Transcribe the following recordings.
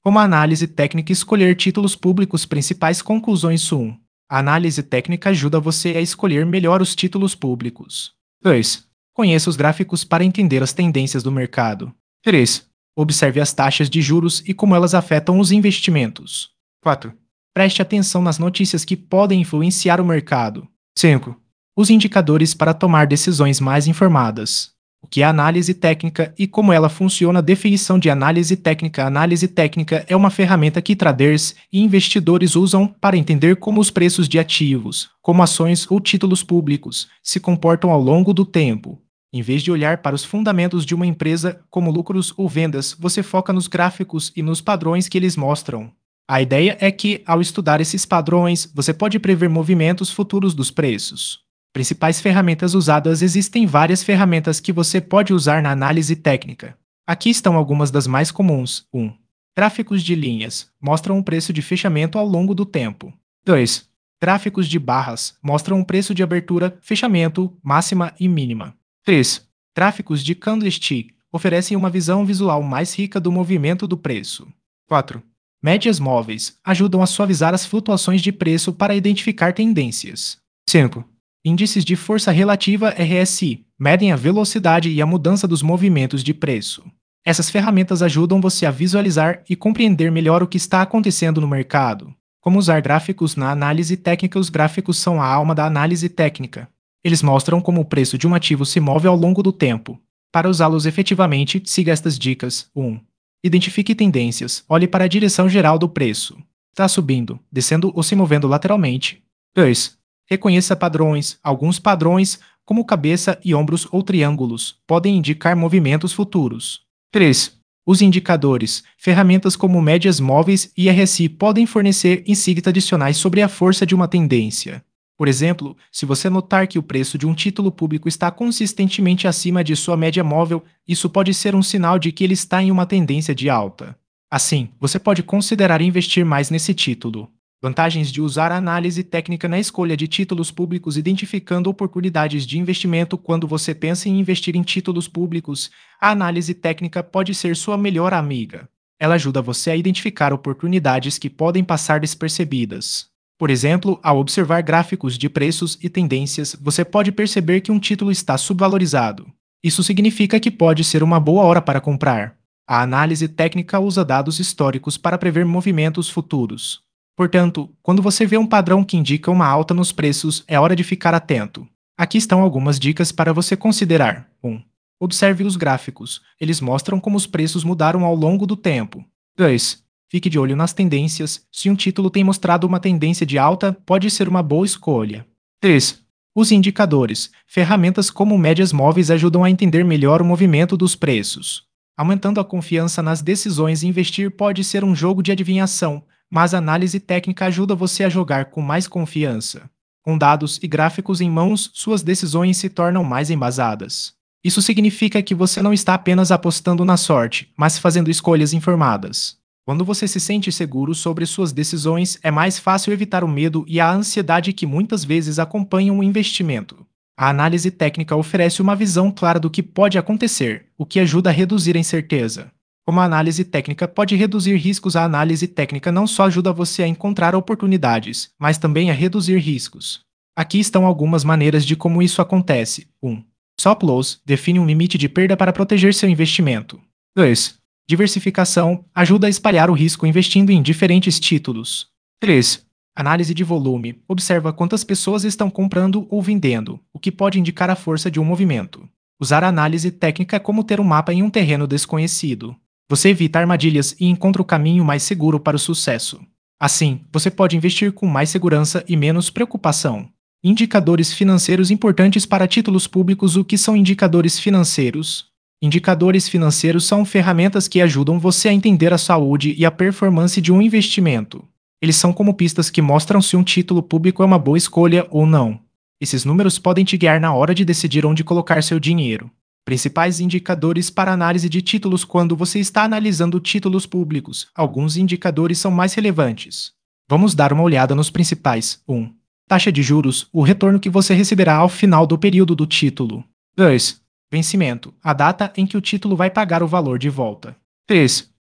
Como a análise técnica escolher títulos públicos principais conclusões 1. A análise técnica ajuda você a escolher melhor os títulos públicos. 2. Conheça os gráficos para entender as tendências do mercado. 3. Observe as taxas de juros e como elas afetam os investimentos. 4. Preste atenção nas notícias que podem influenciar o mercado. 5. Os indicadores para tomar decisões mais informadas. O que é análise técnica e como ela funciona. Definição de análise técnica. Análise técnica é uma ferramenta que traders e investidores usam para entender como os preços de ativos, como ações ou títulos públicos, se comportam ao longo do tempo. Em vez de olhar para os fundamentos de uma empresa, como lucros ou vendas, você foca nos gráficos e nos padrões que eles mostram. A ideia é que, ao estudar esses padrões, você pode prever movimentos futuros dos preços. Principais ferramentas usadas. Existem várias ferramentas que você pode usar na análise técnica. Aqui estão algumas das mais comuns. 1. Gráficos de linhas mostram o preço de fechamento ao longo do tempo. 2. Gráficos de barras mostram o preço de abertura, fechamento, máxima e mínima. 3. Gráficos de candlestick oferecem uma visão visual mais rica do movimento do preço. 4. Médias móveis ajudam a suavizar as flutuações de preço para identificar tendências. 5. Índices de força relativa RSI medem a velocidade e a mudança dos movimentos de preço. Essas ferramentas ajudam você a visualizar e compreender melhor o que está acontecendo no mercado. Como usar gráficos na análise técnica. Os gráficos são a alma da análise técnica. Eles mostram como o preço de um ativo se move ao longo do tempo. Para usá-los efetivamente, siga estas dicas. 1. Identifique tendências. Olhe para a direção geral do preço. Está subindo, descendo ou se movendo lateralmente. 2. Reconheça padrões. Alguns padrões, como cabeça e ombros ou triângulos, podem indicar movimentos futuros. 3. Os indicadores. Ferramentas como médias móveis e RSI podem fornecer insights adicionais sobre a força de uma tendência. Por exemplo, se você notar que o preço de um título público está consistentemente acima de sua média móvel, isso pode ser um sinal de que ele está em uma tendência de alta. Assim, você pode considerar investir mais nesse título. Vantagens de usar a análise técnica na escolha de títulos públicos. Identificando oportunidades de investimento. Quando você pensa em investir em títulos públicos, a análise técnica pode ser sua melhor amiga. Ela ajuda você a identificar oportunidades que podem passar despercebidas. Por exemplo, ao observar gráficos de preços e tendências, você pode perceber que um título está subvalorizado. Isso significa que pode ser uma boa hora para comprar. A análise técnica usa dados históricos para prever movimentos futuros. Portanto, quando você vê um padrão que indica uma alta nos preços, é hora de ficar atento. Aqui estão algumas dicas para você considerar. 1. Observe os gráficos. Eles mostram como os preços mudaram ao longo do tempo. 2. Fique de olho nas tendências. Se um título tem mostrado uma tendência de alta, pode ser uma boa escolha. 3. Os indicadores. Ferramentas como médias móveis ajudam a entender melhor o movimento dos preços. Aumentando a confiança nas decisões. Investir pode ser um jogo de adivinhação, mas a análise técnica ajuda você a jogar com mais confiança. Com dados e gráficos em mãos, suas decisões se tornam mais embasadas. Isso significa que você não está apenas apostando na sorte, mas fazendo escolhas informadas. Quando você se sente seguro sobre suas decisões, é mais fácil evitar o medo e a ansiedade que muitas vezes acompanham o investimento. A análise técnica oferece uma visão clara do que pode acontecer, o que ajuda a reduzir a incerteza. Como a análise técnica pode reduzir riscos. A análise técnica não só ajuda você a encontrar oportunidades, mas também a reduzir riscos. Aqui estão algumas maneiras de como isso acontece. 1. Stop loss define um limite de perda para proteger seu investimento. 2. Diversificação ajuda a espalhar o risco investindo em diferentes títulos. 3. Análise de volume observa quantas pessoas estão comprando ou vendendo, o que pode indicar a força de um movimento. Usar a análise técnica é como ter um mapa em um terreno desconhecido. Você evita armadilhas e encontra o caminho mais seguro para o sucesso. Assim, você pode investir com mais segurança e menos preocupação. Indicadores financeiros importantes para títulos públicos. O que são indicadores financeiros? Indicadores financeiros são ferramentas que ajudam você a entender a saúde e a performance de um investimento. Eles são como pistas que mostram se um título público é uma boa escolha ou não. Esses números podem te guiar na hora de decidir onde colocar seu dinheiro. Principais indicadores para análise de títulos. Quando você está analisando títulos públicos, alguns indicadores são mais relevantes. Vamos dar uma olhada nos principais. 1. Taxa de juros, o retorno que você receberá ao final do período do título. 2. Vencimento, a data em que o título vai pagar o valor de volta. 3.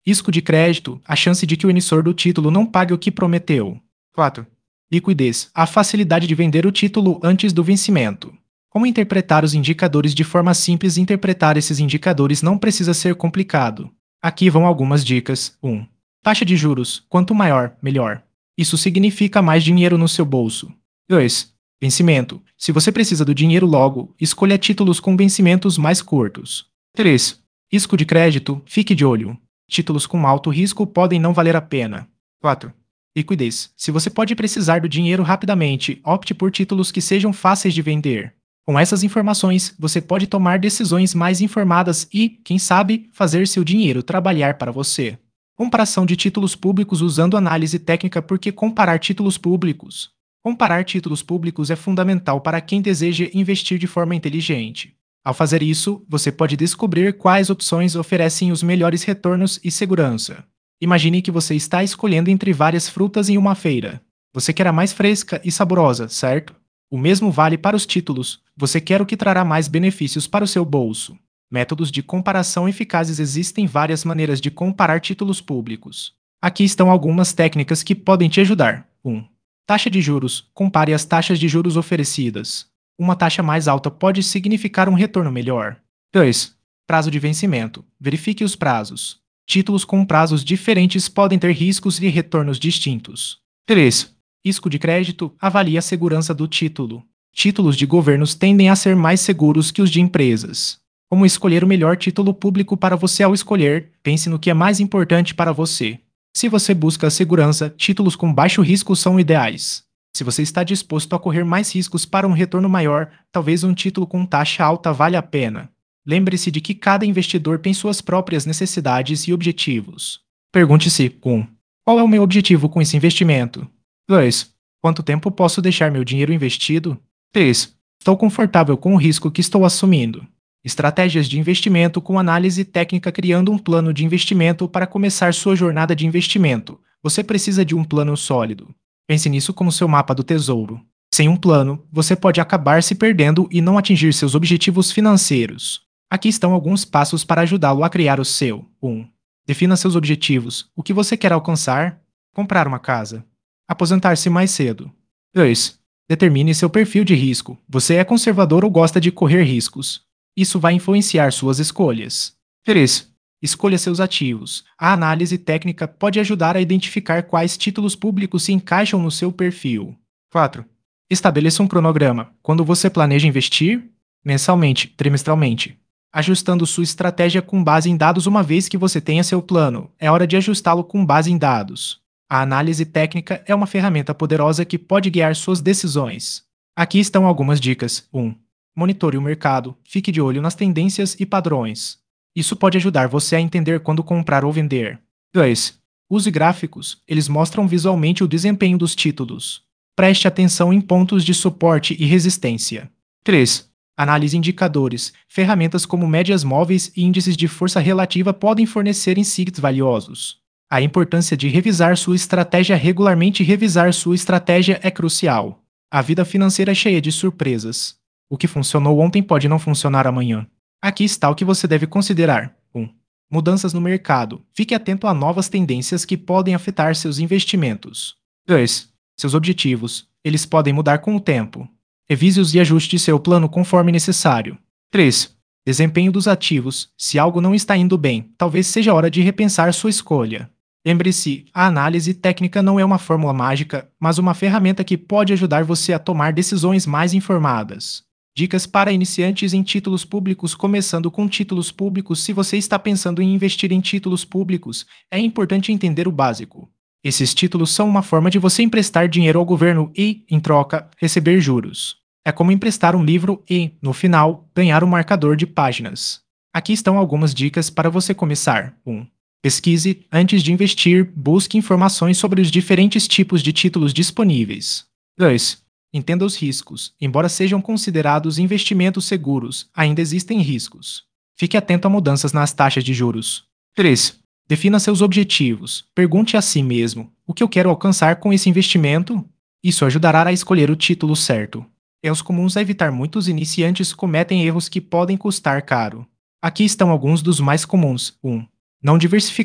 Risco de crédito, a chance de que o emissor do título não pague o que prometeu. 4. Liquidez, a facilidade de vender o título antes do vencimento. Como interpretar os indicadores de forma simples? Interpretar esses indicadores não precisa ser complicado. Aqui vão algumas dicas. 1. Taxa de juros, quanto maior, melhor. Isso significa mais dinheiro no seu bolso. 2. Vencimento. Se você precisa do dinheiro logo, escolha títulos com vencimentos mais curtos. 3. Risco de crédito, fique de olho. Títulos com alto risco podem não valer a pena. 4. Liquidez. Se você pode precisar do dinheiro rapidamente, opte por títulos que sejam fáceis de vender. Com essas informações, você pode tomar decisões mais informadas e, quem sabe, fazer seu dinheiro trabalhar para você. Comparação de títulos públicos usando análise técnica. Por que comparar títulos públicos? Comparar títulos públicos é fundamental para quem deseja investir de forma inteligente. Ao fazer isso, você pode descobrir quais opções oferecem os melhores retornos e segurança. Imagine que você está escolhendo entre várias frutas em uma feira. Você quer a mais fresca e saborosa, certo? O mesmo vale para os títulos. Você quer o que trará mais benefícios para o seu bolso. Métodos de comparação eficazes. Existem várias maneiras de comparar títulos públicos. Aqui estão algumas técnicas que podem te ajudar. 1. Taxa de juros. Compare as taxas de juros oferecidas. Uma taxa mais alta pode significar um retorno melhor. 2. Prazo de vencimento. Verifique os prazos. Títulos com prazos diferentes podem ter riscos e retornos distintos. 3. Risco de crédito. Avalie a segurança do título. Títulos de governos tendem a ser mais seguros que os de empresas. Como escolher o melhor título público para você? Ao escolher, pense no que é mais importante para você. Se você busca a segurança, títulos com baixo risco são ideais. Se você está disposto a correr mais riscos para um retorno maior, talvez um título com taxa alta valha a pena. Lembre-se de que cada investidor tem suas próprias necessidades e objetivos. Pergunte-se: 1. Qual é o meu objetivo com esse investimento? 2. Quanto tempo posso deixar meu dinheiro investido? 3. Estou confortável com o risco que estou assumindo. Estratégias de investimento com análise técnica. Criando um plano de investimento. Para começar sua jornada de investimento, você precisa de um plano sólido. Pense nisso como seu mapa do tesouro. Sem um plano, você pode acabar se perdendo e não atingir seus objetivos financeiros. Aqui estão alguns passos para ajudá-lo a criar o seu. 1. Defina seus objetivos. O que você quer alcançar? Comprar uma casa. Aposentar-se mais cedo. 2. Determine seu perfil de risco. Você é conservador ou gosta de correr riscos? Isso vai influenciar suas escolhas. 3. Escolha seus ativos. A análise técnica pode ajudar a identificar quais títulos públicos se encaixam no seu perfil. 4. Estabeleça um cronograma. Quando você planeja investir? Mensalmente, trimestralmente. Ajustando sua estratégia com base em dados. Uma vez que você tenha seu plano, é hora de ajustá-lo com base em dados. A análise técnica é uma ferramenta poderosa que pode guiar suas decisões. Aqui estão algumas dicas. 1. Monitore o mercado. Fique de olho nas tendências e padrões. Isso pode ajudar você a entender quando comprar ou vender. 2. Use gráficos. Eles mostram visualmente o desempenho dos títulos. Preste atenção em pontos de suporte e resistência. 3. Analise indicadores. Ferramentas como médias móveis e índices de força relativa podem fornecer insights valiosos. A importância de revisar sua estratégia regularmente. Revisar sua estratégia é crucial. A vida financeira é cheia de surpresas. O que funcionou ontem pode não funcionar amanhã. Aqui está o que você deve considerar. 1. Mudanças no mercado. Fique atento a novas tendências que podem afetar seus investimentos. 2. Seus objetivos. Eles podem mudar com o tempo. Revise-os e ajuste seu plano conforme necessário. 3. Desempenho dos ativos. Se algo não está indo bem, talvez seja hora de repensar sua escolha. Lembre-se, a análise técnica não é uma fórmula mágica, mas uma ferramenta que pode ajudar você a tomar decisões mais informadas. Dicas para iniciantes em títulos públicos. Começando com títulos públicos. Se você está pensando em investir em títulos públicos, é importante entender o básico. Esses títulos são uma forma de você emprestar dinheiro ao governo e, em troca, receber juros. É como emprestar um livro e, no final, ganhar um marcador de páginas. Aqui estão algumas dicas para você começar. 1. Pesquise. Antes de investir, busque informações sobre os diferentes tipos de títulos disponíveis. 2. Entenda os riscos. Embora sejam considerados investimentos seguros, ainda existem riscos. Fique atento a mudanças nas taxas de juros. 3. Defina seus objetivos. Pergunte a si mesmo: o que eu quero alcançar com esse investimento? Isso ajudará a escolher o título certo. Erros comuns a evitar. Muitos iniciantes cometem erros que podem custar caro. Aqui estão alguns dos mais comuns. 1. Não diversificar.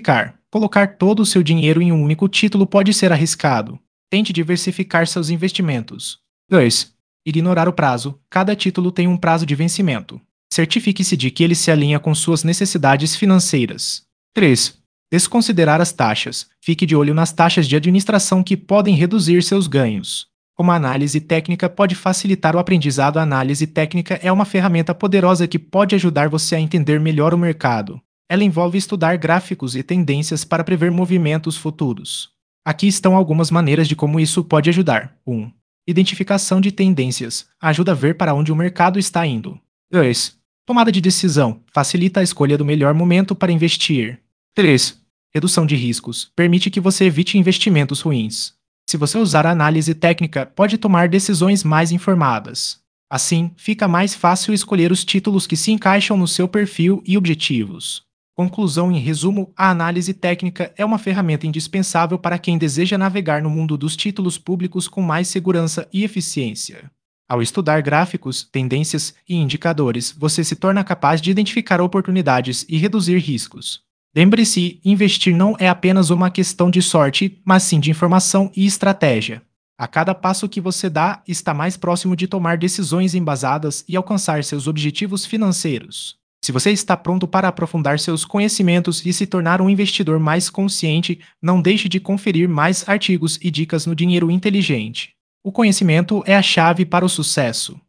Colocar todo o seu dinheiro em um único título pode ser arriscado. Tente diversificar seus investimentos. 2. Ignorar o prazo. Cada título tem um prazo de vencimento. Certifique-se de que ele se alinha com suas necessidades financeiras. 3. Desconsiderar as taxas. Fique de olho nas taxas de administração que podem reduzir seus ganhos. Como a análise técnica pode facilitar o aprendizado, a análise técnica é uma ferramenta poderosa que pode ajudar você a entender melhor o mercado. Ela envolve estudar gráficos e tendências para prever movimentos futuros. Aqui estão algumas maneiras de como isso pode ajudar. 1. Identificação de tendências. Ajuda a ver para onde o mercado está indo. 2. Tomada de decisão. Facilita a escolha do melhor momento para investir. 3. Redução de riscos. Permite que você evite investimentos ruins. Se você usar a análise técnica, pode tomar decisões mais informadas. Assim, fica mais fácil escolher os títulos que se encaixam no seu perfil e objetivos. Conclusão: em resumo, a análise técnica é uma ferramenta indispensável para quem deseja navegar no mundo dos títulos públicos com mais segurança e eficiência. Ao estudar gráficos, tendências e indicadores, você se torna capaz de identificar oportunidades e reduzir riscos. Lembre-se, investir não é apenas uma questão de sorte, mas sim de informação e estratégia. A cada passo que você dá, está mais próximo de tomar decisões embasadas e alcançar seus objetivos financeiros. Se você está pronto para aprofundar seus conhecimentos e se tornar um investidor mais consciente, não deixe de conferir mais artigos e dicas no Dinheiro Inteligente. O conhecimento é a chave para o sucesso.